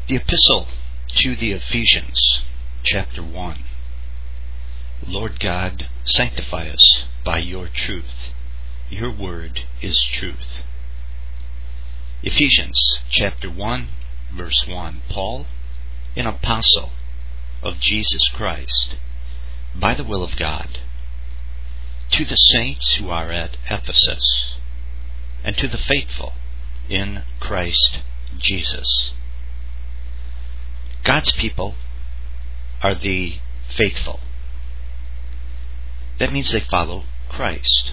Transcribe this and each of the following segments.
The Epistle to the Ephesians, chapter 1. Lord God, sanctify us by your truth. Your word is truth. Ephesians, chapter 1, verse 1. Paul, an apostle of Jesus Christ, by the will of God, to the saints who are at Ephesus, and to the faithful in Christ Jesus. God's people are the faithful. That means they follow Christ.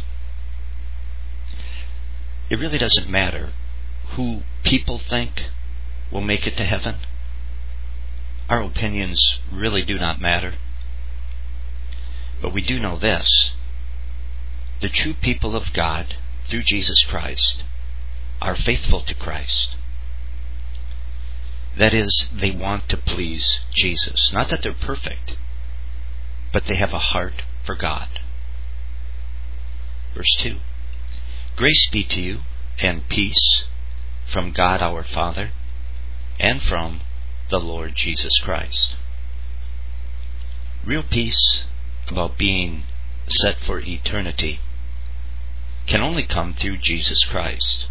It really doesn't matter who people think will make it to heaven. Our opinions really do not matter. But we do know this: the true people of God, through Jesus Christ, are faithful to Christ. That is, they want to please Jesus. Not that they're perfect, but they have a heart for God. Verse 2. Grace be to you and peace from God our Father and from the Lord Jesus Christ. Real peace about being set for eternity can only come through Jesus Christ.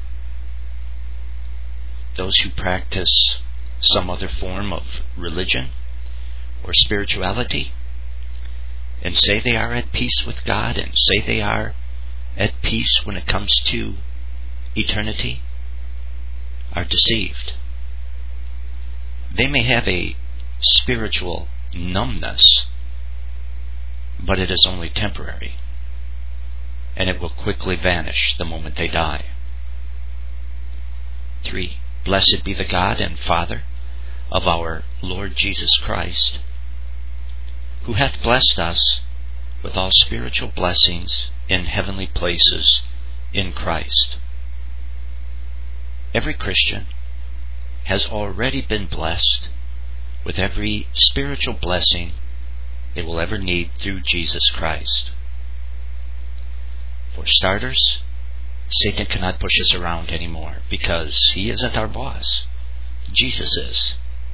Those who practice some other form of religion or spirituality and say they are at peace with God and say they are at peace when it comes to eternity are deceived. They may have a spiritual numbness, but it is only temporary, and it will quickly vanish the moment they die. 3. Blessed be the God and Father of our Lord Jesus Christ, who hath blessed us with all spiritual blessings in heavenly places in Christ. Every Christian has already been blessed with every spiritual blessing they will ever need through Jesus Christ. For starters, Satan cannot push us around anymore because he isn't our boss. Jesus is.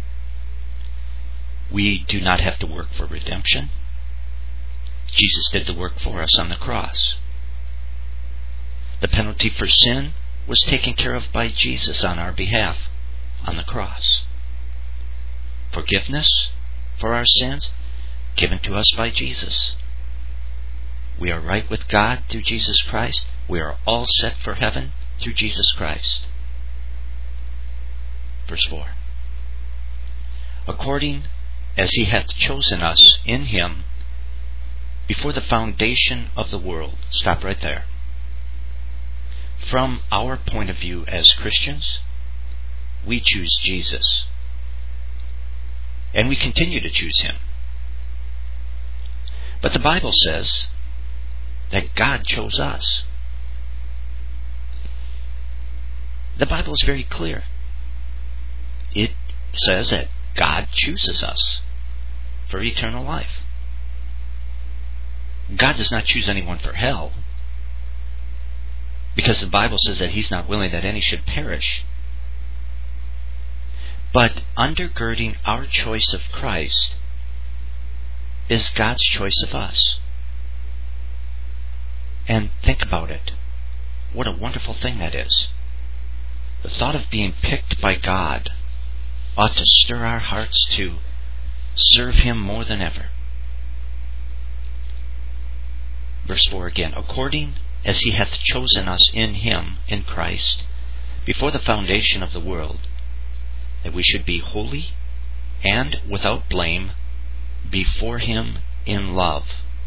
We do not have to work for redemption. Jesus did the work for us on the cross. The penalty for sin was taken care of by Jesus on our behalf on the cross. Forgiveness for our sins given to us by Jesus. We are right with God through Jesus Christ. We are all set for heaven through Jesus Christ. Verse 4. According as he hath chosen us in him before the foundation of the world. Stop right there. From our point of view as Christians, we choose Jesus. And we continue to choose him. But the Bible says that God chose us. The Bible is very clear. It says that God chooses us for eternal life. God does not choose anyone for hell, because the Bible says that he's not willing that any should perish. But undergirding our choice of Christ is God's choice of us. And think about it. What a wonderful thing that is. The thought of being picked by God ought to stir our hearts to serve him more than ever. Verse 4 again. According as he hath chosen us in him, in Christ, before the foundation of the world, that we should be holy and without blame before him in love.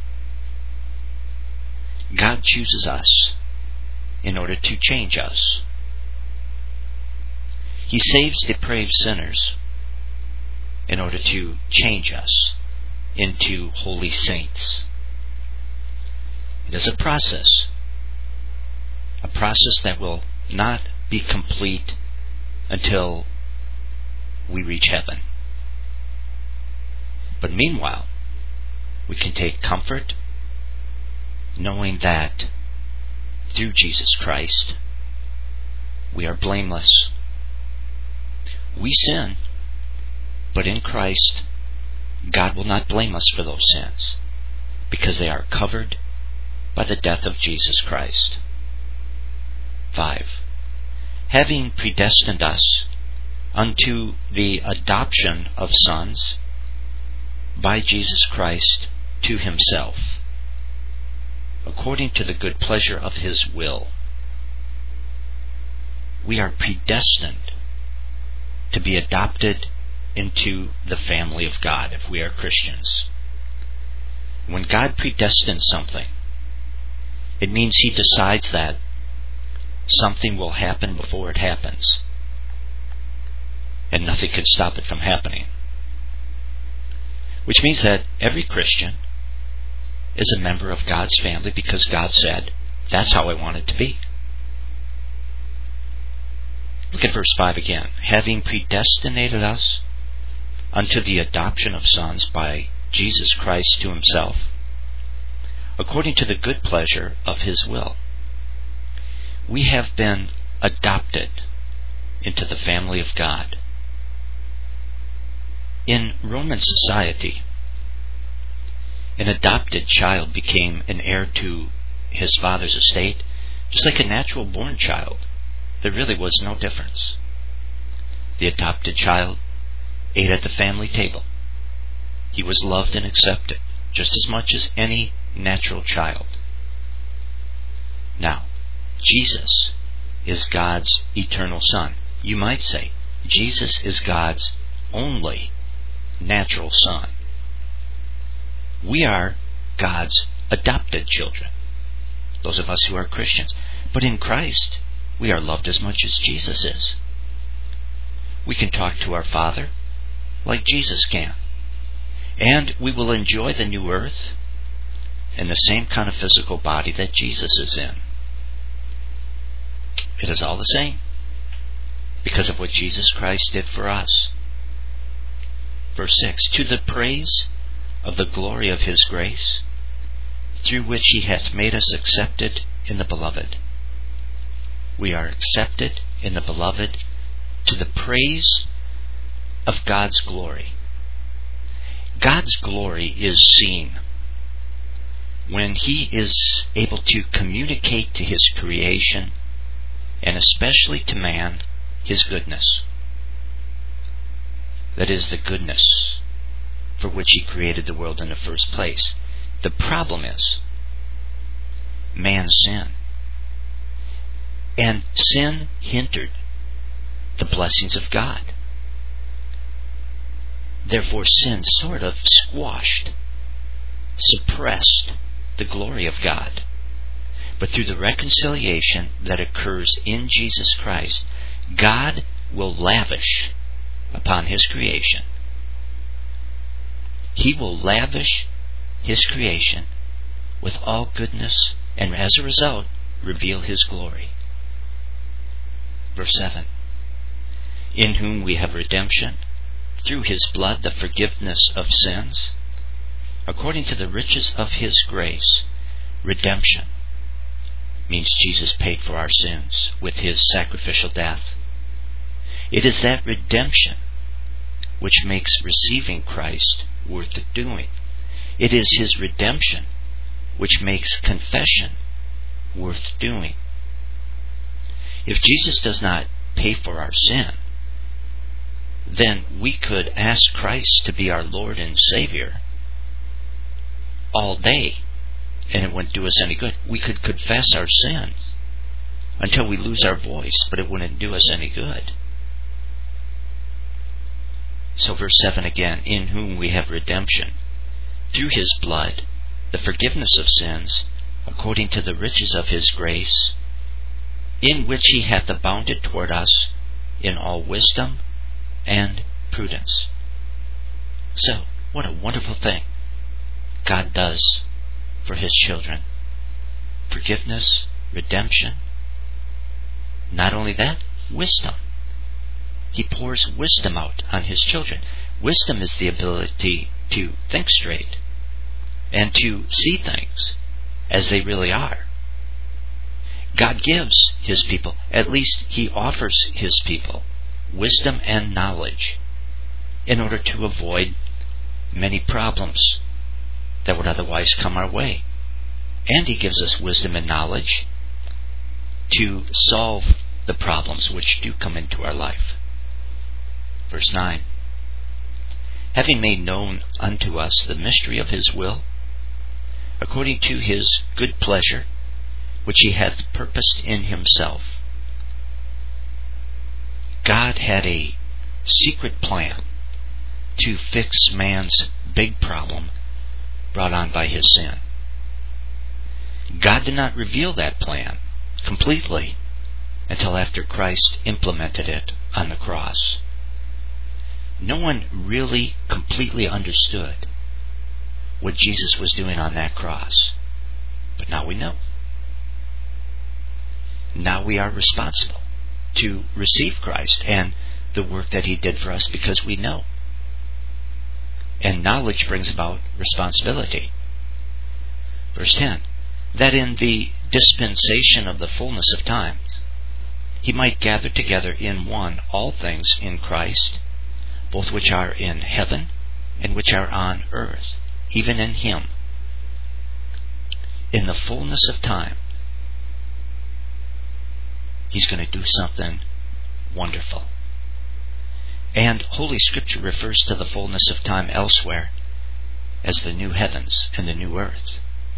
God chooses us in order to change us. He saves depraved sinners in order to change us into holy saints. It is a process that will not be complete until we reach heaven. But meanwhile, we can take comfort knowing that through Jesus Christ we are blameless. We sin, But in Christ, God will not blame us for those sins, because they are covered by the death of Jesus Christ. 5. Having predestined us unto the adoption of sons by Jesus Christ to himself, according to the good pleasure of his will. We are predestined to be adopted into the family of God if we are Christians. When God predestines something, it means he decides that something will happen before it happens, and nothing can stop it from happening. Which means that every Christian is a member of God's family because God said, that's how I want it to be. Look at verse 5 again. Having predestinated us unto the adoption of sons by Jesus Christ to himself, according to the good pleasure of his will. We have been adopted into the family of God. In Roman society, an adopted child became an heir to his father's estate, just like a natural-born child. There really was no difference. The adopted child ate at the family table. He was loved and accepted just as much as any natural child. Now, Jesus is God's eternal Son. You might say, Jesus is God's only natural Son. We are God's adopted children, those of us who are Christians. But in Christ, we are loved as much as Jesus is. We can talk to our Father like Jesus can. And we will enjoy the new earth and the same kind of physical body that Jesus is in. It is all the same because of what Jesus Christ did for us. Verse 6, to the praise of the glory of his grace, through which he hath made us accepted in the beloved. We are accepted in the beloved to the praise of God's glory. God's glory is seen when he is able to communicate to his creation, and especially to man, his goodness. That is the goodness for which he created the world in the first place. The problem is man's sin. And sin hindered the blessings of God. Therefore, sin sort of squashed, suppressed the glory of God. But through the reconciliation that occurs in Jesus Christ, God will lavish upon his creation. He will lavish his creation with all goodness, and as a result, reveal his glory. Verse 7, in whom we have redemption, through his blood the forgiveness of sins, according to the riches of his grace. Redemption means Jesus paid for our sins with his sacrificial death. It is that redemption which makes receiving Christ worth doing. It is his redemption which makes confession worth doing. If Jesus does not pay for our sin, then we could ask Christ to be our Lord and Savior all day, and it wouldn't do us any good. We could confess our sins until we lose our voice, but it wouldn't do us any good. So verse 7 again, in whom we have redemption, through his blood, the forgiveness of sins, according to the riches of his grace, in which he hath abounded toward us in all wisdom and prudence. So, what a wonderful thing God does for his children. Forgiveness, redemption. Not only that, wisdom. He pours wisdom out on his children. Wisdom is the ability to think straight and to see things as they really are. God gives his people, at least he offers his people, wisdom and knowledge in order to avoid many problems that would otherwise come our way. And He gives us wisdom and knowledge to solve the problems which do come into our life. Verse 9. Having made known unto us the mystery of His will, according to His good pleasure, which He hath purposed in Himself. God had a secret plan to fix man's big problem brought on by his sin. God did not reveal that plan completely until after Christ implemented it on the cross. No one really completely understood what Jesus was doing on that cross. But now we know. Now we are responsible to receive Christ and the work that He did for us because we know. And knowledge brings about responsibility. Verse 10. That in the dispensation of the fullness of times He might gather together in one all things in Christ, both which are in heaven and which are on earth, even in Him. In the fullness of time, He's going to do something wonderful. And Holy Scripture refers to the fullness of time elsewhere as the new heavens and the new earth.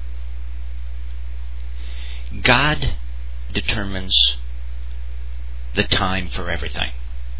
God determines the time for everything.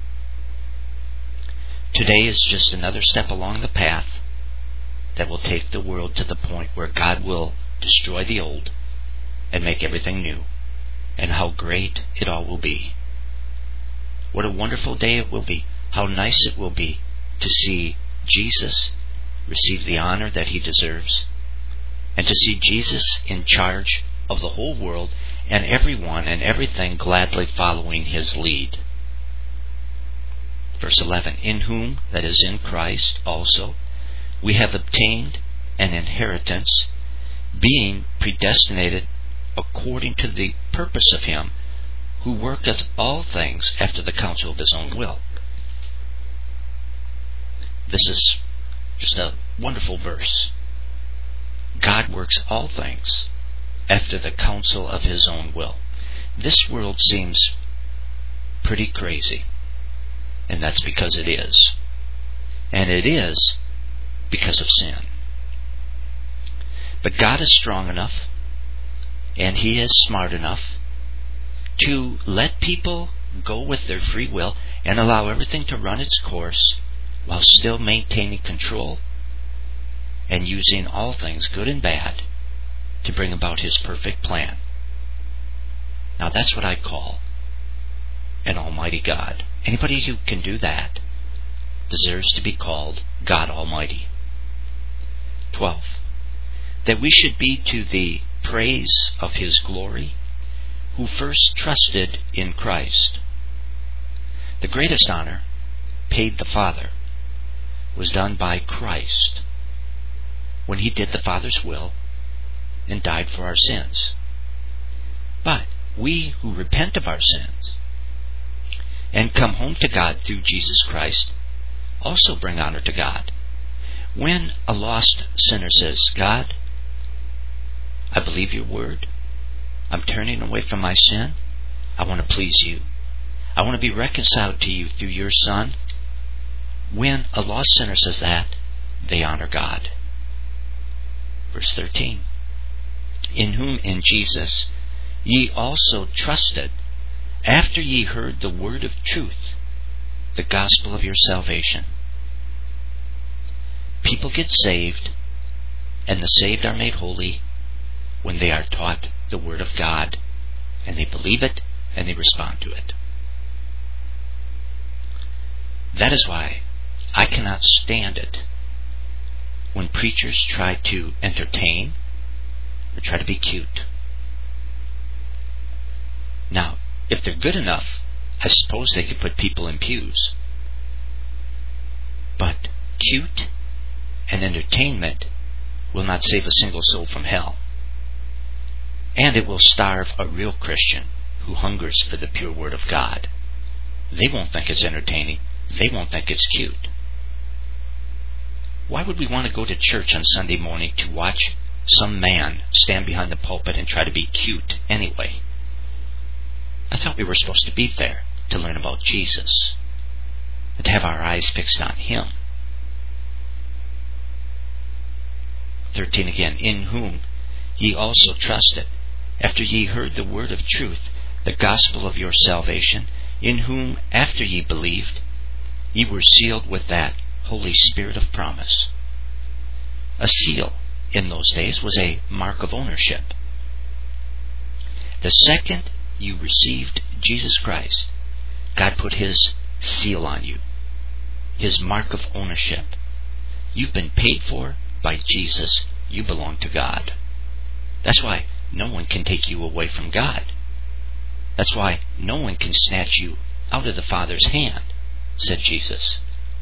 Today is just another step along the path that will take the world to the point where God will destroy the old and make everything new. And how great it all will be. What a wonderful day it will be. How nice it will be to see Jesus receive the honor that He deserves, and to see Jesus in charge of the whole world and everyone and everything gladly following His lead. Verse 11. In whom, that is in Christ also, we have obtained an inheritance, being predestinated according to the purpose of Him who worketh all things after the counsel of His own will. This is just a wonderful verse. God works all things after the counsel of His own will. This world seems pretty crazy, and that's because it is. And it is because of sin. But God is strong enough, and He is smart enough to let people go with their free will and allow everything to run its course while still maintaining control and using all things, good and bad, to bring about His perfect plan. Now that's what I call an almighty God. Anybody who can do that deserves to be called God Almighty. 12. That we should be to the praise of His glory, who first trusted in Christ. The greatest honor paid the Father was done by Christ when He did the Father's will and died for our sins. But we who repent of our sins and come home to God through Jesus Christ also bring honor to God. When a lost sinner says, God, I believe Your word. I'm turning away from my sin. I want to please You. I want to be reconciled to You through Your Son. When a lost sinner says that, they honor God. Verse 13. In whom, in Jesus, ye also trusted, after ye heard the word of truth, the gospel of your salvation. People get saved, and the saved are made holy when they are taught the Word of God, and they believe it, and they respond to it. That is why I cannot stand it when preachers try to entertain or try to be cute. Now, if they're good enough, I suppose they could put people in pews. But cute and entertainment will not save a single soul from hell. And it will starve a real Christian who hungers for the pure Word of God. They won't think it's entertaining. They won't think it's cute. Why would we want to go to church on Sunday morning to watch some man stand behind the pulpit and try to be cute anyway? I thought we were supposed to be there to learn about Jesus and to have our eyes fixed on Him. 13 again, in whom ye also trusted, after ye heard the word of truth, the gospel of your salvation, in whom, after ye believed, ye were sealed with that Holy Spirit of promise. A seal in those days was a mark of ownership. The second you received Jesus Christ, God put His seal on you, His mark of ownership. You've been paid for by Jesus. You belong to God. That's why no one can take you away from God. That's why no one can snatch you out of the Father's hand, said Jesus.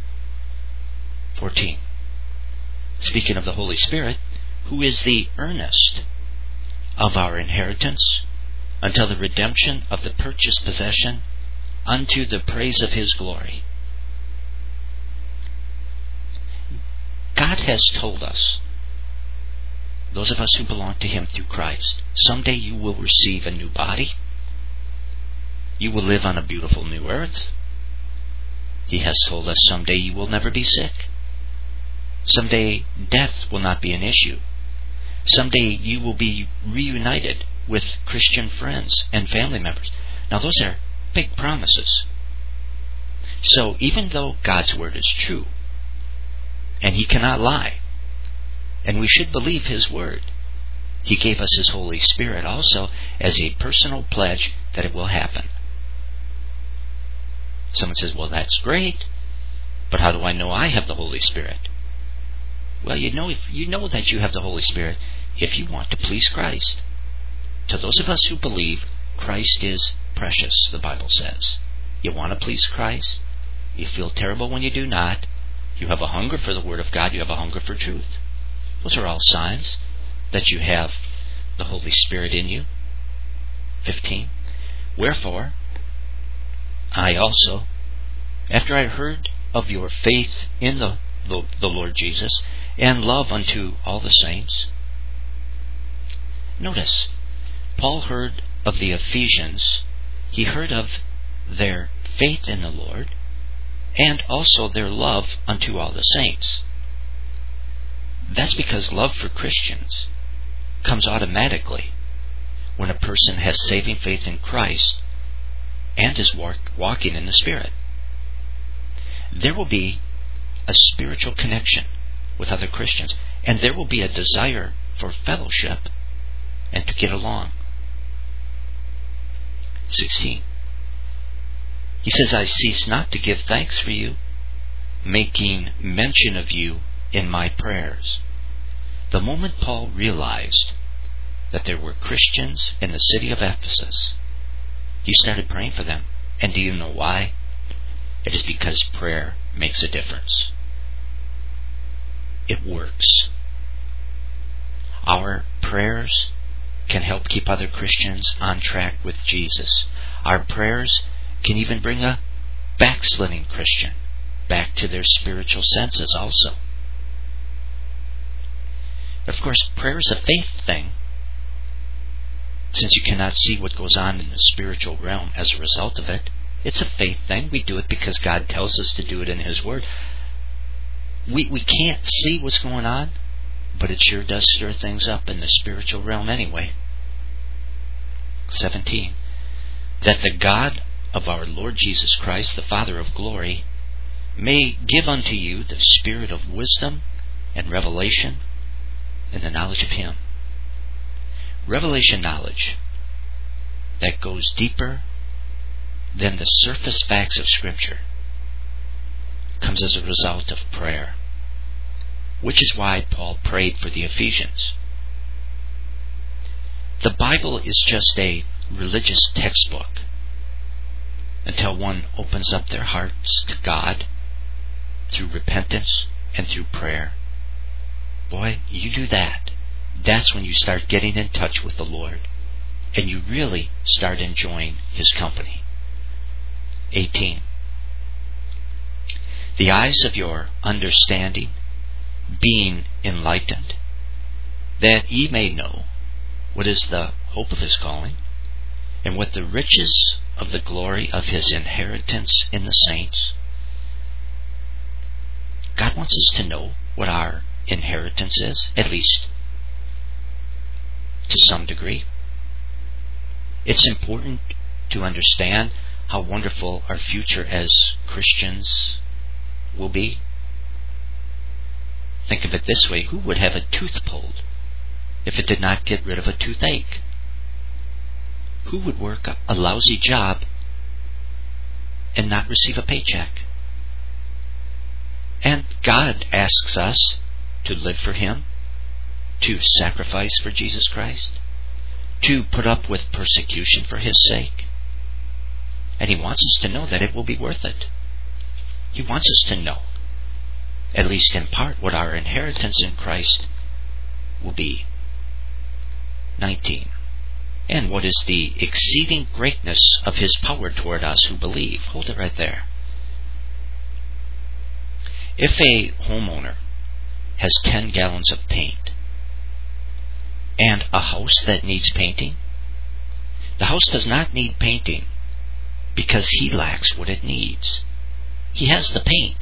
14. Speaking of the Holy Spirit, who is the earnest of our inheritance until the redemption of the purchased possession unto the praise of His glory. God has told us, those of us who belong to Him through Christ, someday you will receive a new body. You will live on a beautiful new earth. He has told us someday you will never be sick. Someday death will not be an issue. Someday you will be reunited with Christian friends and family members. Now those are big promises. So even though God's word is true, and He cannot lie, and we should believe His word, He gave us His Holy Spirit also as a personal pledge that it will happen. Someone says, well, that's great, but how do I know I have the Holy Spirit? Well, you know that you have the Holy Spirit if you want to please Christ. To those of us who believe, Christ is precious, the Bible says. You want to please Christ? You feel terrible when you do not. You have a hunger for the Word of God. You have a hunger for truth. Those are all signs that you have the Holy Spirit in you. 15. Wherefore, I also, after I heard of your faith in the Lord Jesus, and love unto all the saints. Notice, Paul heard of the Ephesians. He heard of their faith in the Lord, and also their love unto all the saints. That's because love for Christians comes automatically when a person has saving faith in Christ and is walking in the Spirit. There will be a spiritual connection with other Christians, and there will be a desire for fellowship and to get along. 16. He says, I cease not to give thanks for you, making mention of you in my prayers. The moment Paul realized that there were Christians in the city of Ephesus, he started praying for them. And do you know why? It is because prayer makes a difference. It works. Our prayers can help keep other Christians on track with Jesus. Our prayers can even bring a backsliding Christian back to their spiritual senses also. Of course, prayer is a faith thing. Since you cannot see what goes on in the spiritual realm as a result of it, it's a faith thing. We do it because God tells us to do it in His Word. We can't see what's going on, but it sure does stir things up in the spiritual realm anyway. 17. That the God of our Lord Jesus Christ, the Father of glory, may give unto you the spirit of wisdom and revelation in the knowledge of Him. Revelation knowledge that goes deeper than the surface facts of Scripture comes as a result of prayer, which is why Paul prayed for the Ephesians. The Bible is just a religious textbook until one opens up their hearts to God through repentance and through prayer. Boy, you do that. That's when you start getting in touch with the Lord, and you really start enjoying His company. 18. The eyes of your understanding being enlightened, that ye may know what is the hope of his calling, and what the riches of the glory of his inheritance in the saints. God wants us to know what our inheritance is, at least to some degree. It's important to understand how wonderful our future as Christians will be. Think of it this way: who would have a tooth pulled if it did not get rid of a toothache? Who would work a lousy job and not receive a paycheck? And God asks us to live for Him, to sacrifice for Jesus Christ, to put up with persecution for His sake. And He wants us to know that it will be worth it. He wants us to know, at least in part, what our inheritance in Christ will be. 19. And what is the exceeding greatness of His power toward us who believe? Hold it right there. If a homeowner has 10 gallons of paint and a house that needs painting, the house does not need painting because he lacks what it needs. He has the paint.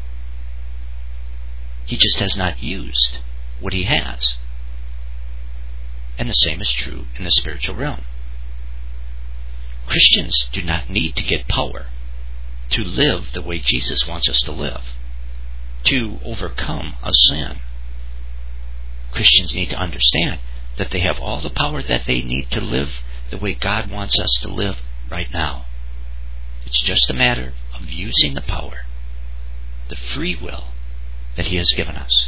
He just has not used what he has. And the same is true in the spiritual realm. Christians do not need to get power to live the way Jesus wants us to live, to overcome a sin. Christians need to understand that they have all the power that they need to live the way God wants us to live right now. It's just a matter of using the power, the free will that He has given us.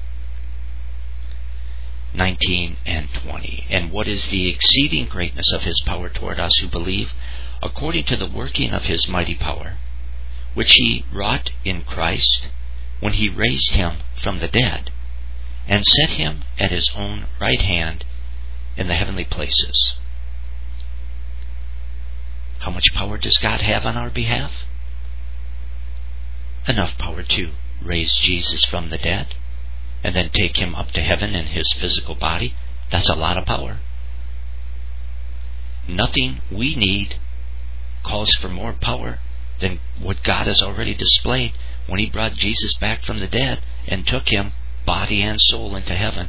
19 and 20. And what is the exceeding greatness of His power toward us who believe, according to the working of His mighty power, which He wrought in Christ, when He raised Him from the dead, and set Him at His own right hand in the heavenly places. How much power does God have on our behalf? Enough power to raise Jesus from the dead, and then take Him up to heaven in His physical body. That's a lot of power. Nothing we need calls for more power than what God has already displayed when He brought Jesus back from the dead and took Him, body and soul, into heaven.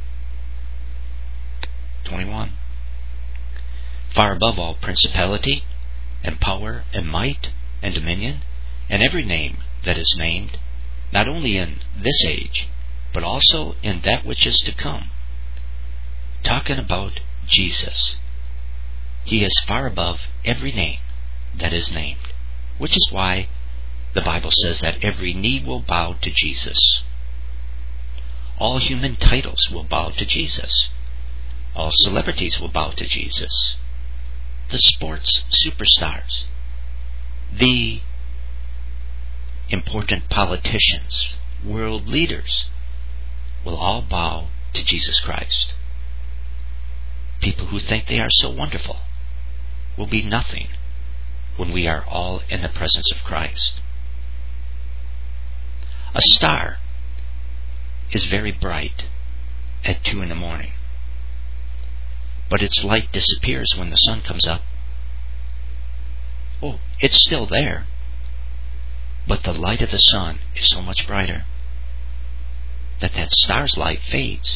21. Far above all principality, and power, and might, and dominion, and every name that is named, not only in this age, but also in that which is to come. Talking about Jesus. He is far above every name that is named, which is why the Bible says that every knee will bow to Jesus. All human titles will bow to Jesus. All celebrities will bow to Jesus. The sports superstars, the important politicians, world leaders, will all bow to Jesus Christ. People who think they are so wonderful will be nothing when we are all in the presence of Christ. A star is very bright at 2 a.m, but its light disappears when the sun comes up. Oh, it's still there, but the light of the sun is so much brighter that star's light fades.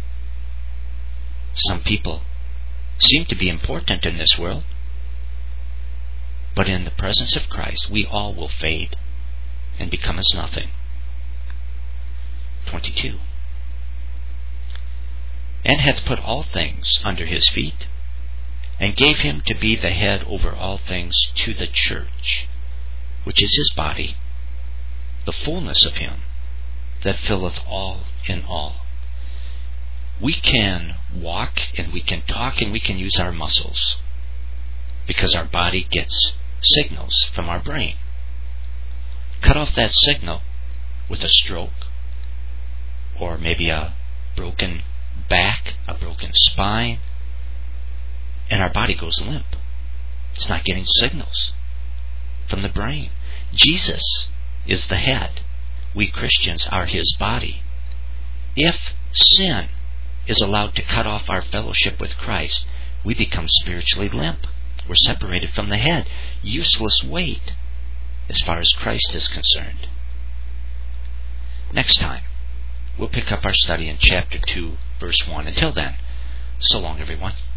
Some people seem to be important in this world, but in the presence of Christ, we all will fade and become as nothing. 22. And hath put all things under His feet, and gave Him to be the head over all things to the church, which is His body, the fullness of Him that filleth all in all. We can walk, and we can talk, and we can use our muscles, because our body gets signals from our brain. Cut off that signal with a stroke, or maybe a broken back, a broken spine, and our body goes limp. It's not getting signals from the brain. Jesus is the head. We Christians are His body. If sin is allowed to cut off our fellowship with Christ, we become spiritually limp. We're separated from the head. Useless weight as far as Christ is concerned. Next time, we'll pick up our study in chapter 2, verse 1. Until then, so long, everyone.